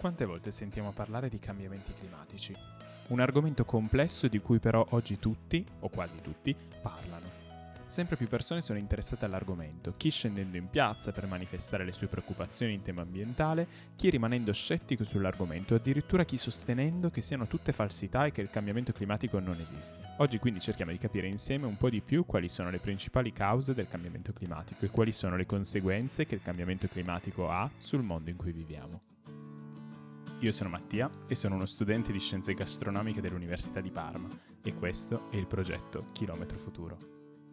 Quante volte sentiamo parlare di cambiamenti climatici? Un argomento complesso di cui però oggi tutti, o quasi tutti, parlano. Sempre più persone sono interessate all'argomento, chi scendendo in piazza per manifestare le sue preoccupazioni in tema ambientale, chi rimanendo scettico sull'argomento, addirittura chi sostenendo che siano tutte falsità e che il cambiamento climatico non esiste. Oggi quindi cerchiamo di capire insieme un po' di più quali sono le principali cause del cambiamento climatico e quali sono le conseguenze che il cambiamento climatico ha sul mondo in cui viviamo. Io sono Mattia e sono uno studente di scienze gastronomiche dell'Università di Parma e questo è il progetto Chilometro Futuro.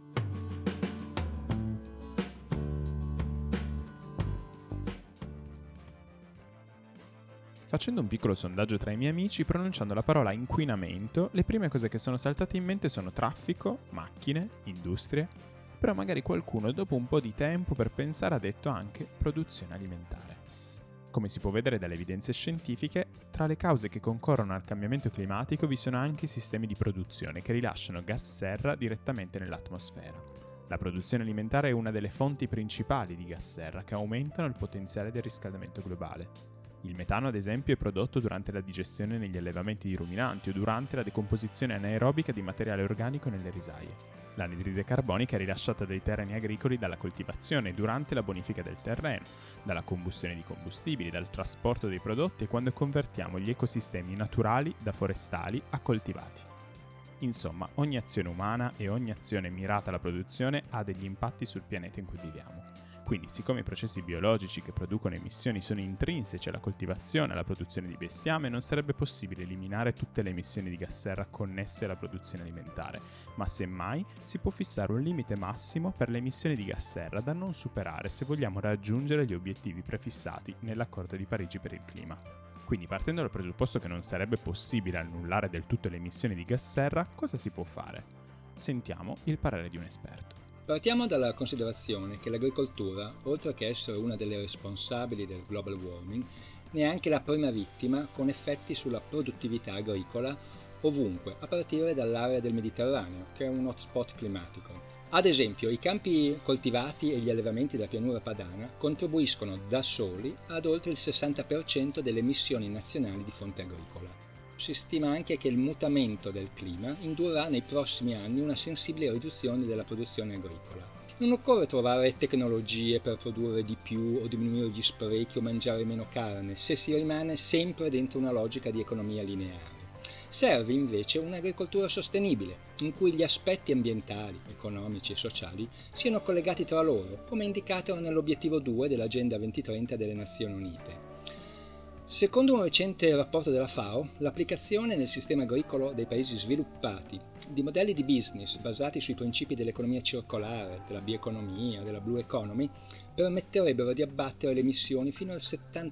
Facendo un piccolo sondaggio tra i miei amici, pronunciando la parola inquinamento, le prime cose che sono saltate in mente sono traffico, macchine, industrie, però magari qualcuno dopo un po' di tempo per pensare ha detto anche produzione alimentare. Come si può vedere dalle evidenze scientifiche, tra le cause che concorrono al cambiamento climatico vi sono anche i sistemi di produzione che rilasciano gas serra direttamente nell'atmosfera. La produzione alimentare è una delle fonti principali di gas serra che aumentano il potenziale del riscaldamento globale. Il metano, ad esempio, è prodotto durante la digestione negli allevamenti di ruminanti o durante la decomposizione anaerobica di materiale organico nelle risaie. L'anidride carbonica è rilasciata dai terreni agricoli dalla coltivazione, durante la bonifica del terreno, dalla combustione di combustibili, dal trasporto dei prodotti e quando convertiamo gli ecosistemi naturali da forestali a coltivati. Insomma, ogni azione umana e ogni azione mirata alla produzione ha degli impatti sul pianeta in cui viviamo. Quindi, siccome i processi biologici che producono emissioni sono intrinseci alla coltivazione e alla produzione di bestiame, non sarebbe possibile eliminare tutte le emissioni di gas serra connesse alla produzione alimentare, ma semmai si può fissare un limite massimo per le emissioni di gas serra da non superare se vogliamo raggiungere gli obiettivi prefissati nell'Accordo di Parigi per il clima. Quindi, partendo dal presupposto che non sarebbe possibile annullare del tutto le emissioni di gas serra, cosa si può fare? Sentiamo il parere di un esperto. Partiamo dalla considerazione che l'agricoltura, oltre che essere una delle responsabili del global warming, ne è anche la prima vittima con effetti sulla produttività agricola ovunque, a partire dall'area del Mediterraneo, che è un hotspot climatico. Ad esempio, i campi coltivati e gli allevamenti della pianura padana contribuiscono da soli ad oltre il 60% delle emissioni nazionali di fonte agricola. Si stima anche che il mutamento del clima indurrà nei prossimi anni una sensibile riduzione della produzione agricola. Non occorre trovare tecnologie per produrre di più o diminuire gli sprechi o mangiare meno carne, se si rimane sempre dentro una logica di economia lineare. Serve invece un'agricoltura sostenibile, in cui gli aspetti ambientali, economici e sociali siano collegati tra loro, come indicato nell'obiettivo 2 dell'Agenda 2030 delle Nazioni Unite. Secondo un recente rapporto della FAO, l'applicazione nel sistema agricolo dei paesi sviluppati di modelli di business basati sui principi dell'economia circolare, della bioeconomia, della blue economy, permetterebbero di abbattere le emissioni fino al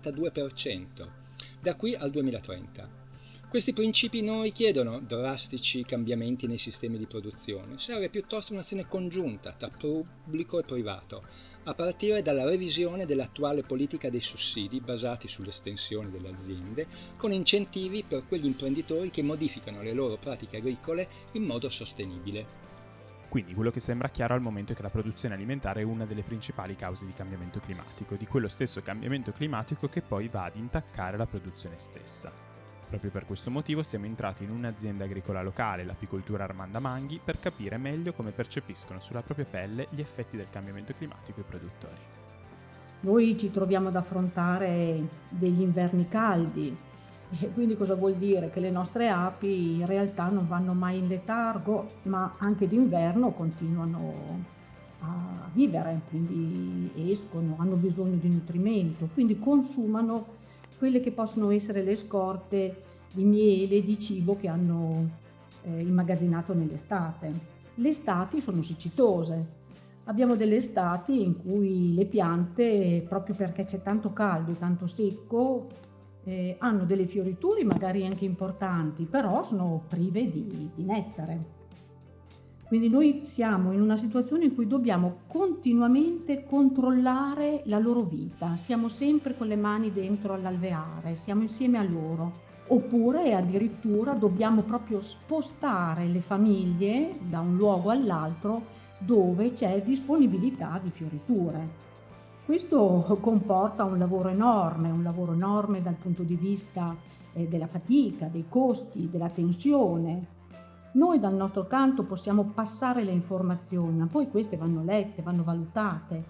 72% da qui al 2030. Questi principi non richiedono drastici cambiamenti nei sistemi di produzione, serve piuttosto un'azione congiunta tra pubblico e privato, a partire dalla revisione dell'attuale politica dei sussidi basati sull'estensione delle aziende, con incentivi per quegli imprenditori che modificano le loro pratiche agricole in modo sostenibile. Quindi quello che sembra chiaro al momento è che la produzione alimentare è una delle principali cause di cambiamento climatico, di quello stesso cambiamento climatico che poi va ad intaccare la produzione stessa. Proprio per questo motivo siamo entrati in un'azienda agricola locale, l'apicoltura Armanda Manghi, per capire meglio come percepiscono sulla propria pelle gli effetti del cambiamento climatico i produttori. Noi ci troviamo ad affrontare degli inverni caldi e quindi cosa vuol dire? Che le nostre api in realtà non vanno mai in letargo, ma anche d'inverno continuano a vivere, quindi escono, hanno bisogno di nutrimento, quindi consumano quelle che possono essere le scorte di miele, di cibo che hanno immagazzinato nell'estate. Le estati sono siccitose. Abbiamo delle estati in cui le piante, proprio perché c'è tanto caldo e tanto secco, hanno delle fioriture magari anche importanti, però sono prive di nettare. Quindi noi siamo in una situazione in cui dobbiamo continuamente controllare la loro vita, siamo sempre con le mani dentro all'alveare, siamo insieme a loro. Oppure addirittura dobbiamo proprio spostare le famiglie da un luogo all'altro dove c'è disponibilità di fioriture. Questo comporta un lavoro enorme dal punto di vista della fatica, dei costi, della tensione. Noi dal nostro canto possiamo passare le informazioni, ma poi queste vanno lette, vanno valutate.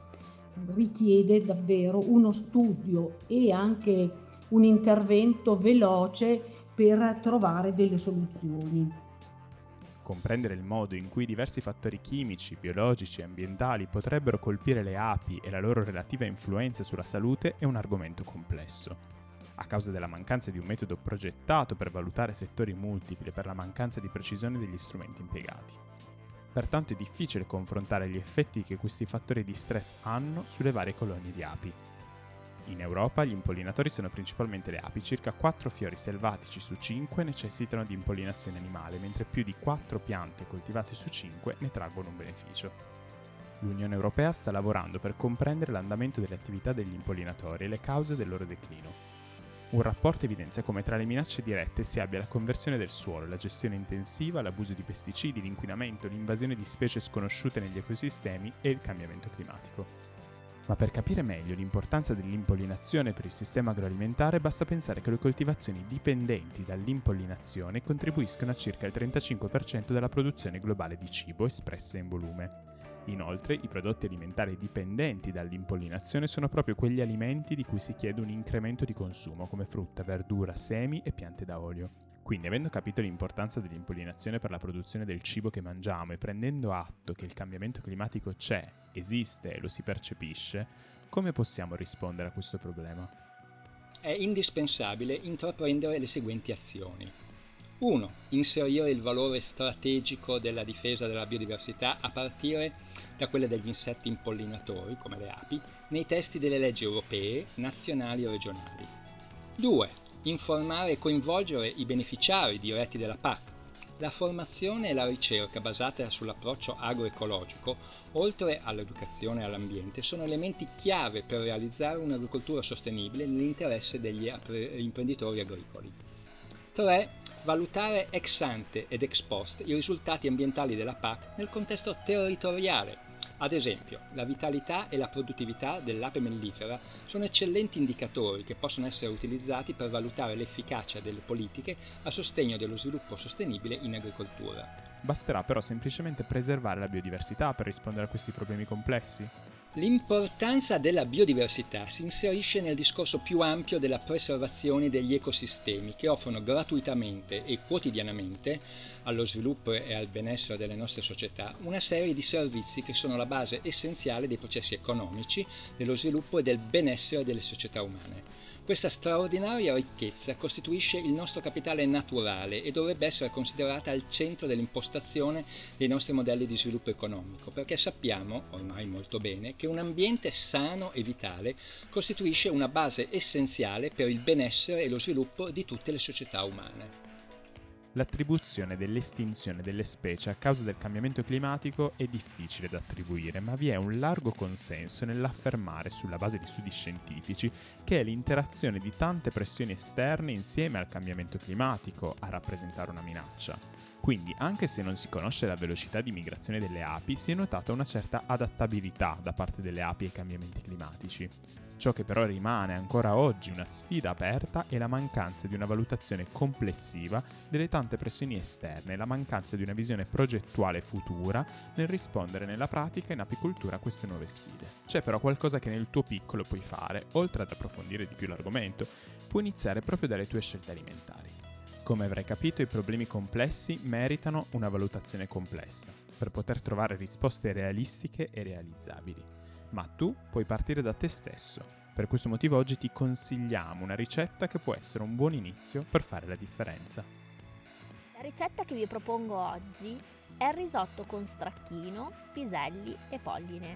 Richiede davvero uno studio e anche un intervento veloce per trovare delle soluzioni. Comprendere il modo in cui diversi fattori chimici, biologici e ambientali potrebbero colpire le api e la loro relativa influenza sulla salute è un argomento complesso. A causa della mancanza di un metodo progettato per valutare settori multipli e per la mancanza di precisione degli strumenti impiegati. Pertanto è difficile confrontare gli effetti che questi fattori di stress hanno sulle varie colonie di api. In Europa gli impollinatori sono principalmente le api, circa 4 fiori selvatici su 5 necessitano di impollinazione animale, mentre più di 4 piante coltivate su 5 ne traggono un beneficio. L'Unione Europea sta lavorando per comprendere l'andamento delle attività degli impollinatori e le cause del loro declino. Un rapporto evidenzia come tra le minacce dirette si abbia la conversione del suolo, la gestione intensiva, l'abuso di pesticidi, l'inquinamento, l'invasione di specie sconosciute negli ecosistemi e il cambiamento climatico. Ma per capire meglio l'importanza dell'impollinazione per il sistema agroalimentare basta pensare che le coltivazioni dipendenti dall'impollinazione contribuiscono a circa il 35% della produzione globale di cibo espressa in volume. Inoltre, i prodotti alimentari dipendenti dall'impollinazione sono proprio quegli alimenti di cui si chiede un incremento di consumo, come frutta, verdura, semi e piante da olio. Quindi, avendo capito l'importanza dell'impollinazione per la produzione del cibo che mangiamo e prendendo atto che il cambiamento climatico c'è, esiste e lo si percepisce, come possiamo rispondere a questo problema? È indispensabile intraprendere le seguenti azioni. 1. Inserire il valore strategico della difesa della biodiversità a partire da quella degli insetti impollinatori, come le api, nei testi delle leggi europee, nazionali e regionali. 2. Informare e coinvolgere i beneficiari diretti della PAC. La formazione e la ricerca basata sull'approccio agroecologico, oltre all'educazione e all'ambiente, sono elementi chiave per realizzare un'agricoltura sostenibile nell'interesse degli imprenditori agricoli. 3. Valutare ex ante ed ex post i risultati ambientali della PAC nel contesto territoriale. Ad esempio, la vitalità e la produttività dell'ape mellifera sono eccellenti indicatori che possono essere utilizzati per valutare l'efficacia delle politiche a sostegno dello sviluppo sostenibile in agricoltura. Basterà però semplicemente preservare la biodiversità per rispondere a questi problemi complessi? L'importanza della biodiversità si inserisce nel discorso più ampio della preservazione degli ecosistemi che offrono gratuitamente e quotidianamente allo sviluppo e al benessere delle nostre società una serie di servizi che sono la base essenziale dei processi economici, dello sviluppo e del benessere delle società umane. Questa straordinaria ricchezza costituisce il nostro capitale naturale e dovrebbe essere considerata al centro dell'impostazione dei nostri modelli di sviluppo economico, perché sappiamo, ormai molto bene, che un ambiente sano e vitale costituisce una base essenziale per il benessere e lo sviluppo di tutte le società umane. L'attribuzione dell'estinzione delle specie a causa del cambiamento climatico è difficile da attribuire, ma vi è un largo consenso nell'affermare, sulla base di studi scientifici, che è l'interazione di tante pressioni esterne insieme al cambiamento climatico a rappresentare una minaccia. Quindi, anche se non si conosce la velocità di migrazione delle api, si è notata una certa adattabilità da parte delle api ai cambiamenti climatici. Ciò che però rimane ancora oggi una sfida aperta è la mancanza di una valutazione complessiva delle tante pressioni esterne e la mancanza di una visione progettuale futura nel rispondere nella pratica in apicoltura a queste nuove sfide. C'è però qualcosa che nel tuo piccolo puoi fare, oltre ad approfondire di più l'argomento, puoi iniziare proprio dalle tue scelte alimentari. Come avrai capito, i problemi complessi meritano una valutazione complessa, per poter trovare risposte realistiche e realizzabili. Ma tu puoi partire da te stesso. Per questo motivo oggi ti consigliamo una ricetta che può essere un buon inizio per fare la differenza. La ricetta che vi propongo oggi è il risotto con stracchino, piselli e polline.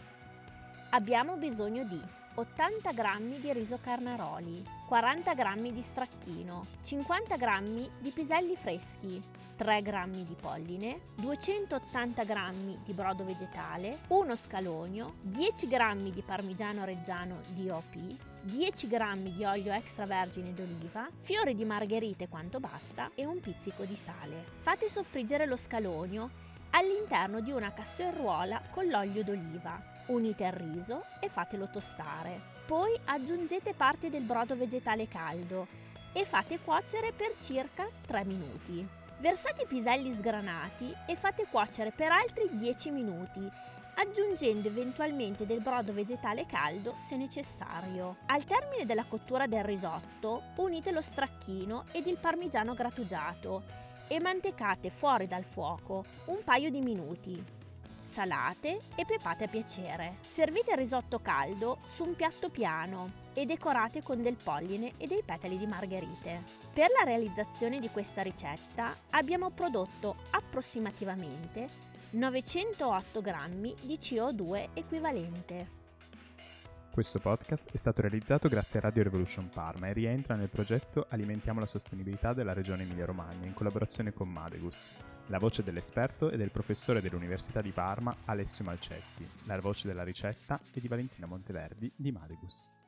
Abbiamo bisogno di 80 g di riso Carnaroli, 40 g di stracchino, 50 g di piselli freschi, 3 g di polline, 280 g di brodo vegetale, uno scalogno, 10 g di parmigiano reggiano DOP, 10 g di olio extravergine d'oliva, fiori di margherite quanto basta e un pizzico di sale. Fate soffriggere lo scalogno all'interno di una casseruola con l'olio d'oliva. Unite il riso e fatelo tostare. Poi aggiungete parte del brodo vegetale caldo e fate cuocere per circa 3 minuti. Versate i piselli sgranati e fate cuocere per altri 10 minuti, aggiungendo eventualmente del brodo vegetale caldo se necessario. Al termine della cottura del risotto, unite lo stracchino ed il parmigiano grattugiato e mantecate fuori dal fuoco un paio di minuti. Salate e pepate a piacere. Servite il risotto caldo su un piatto piano e decorate con del polline e dei petali di margherite. Per la realizzazione di questa ricetta abbiamo prodotto approssimativamente 908 grammi di CO2 equivalente. Questo podcast è stato realizzato grazie a Radio Revolution Parma e rientra nel progetto Alimentiamo la sostenibilità della Regione Emilia-Romagna in collaborazione con Madegus. La voce dell'esperto è del professore dell'Università di Parma Alessio Malceschi. La voce della ricetta è di Valentina Monteverdi di Madegus.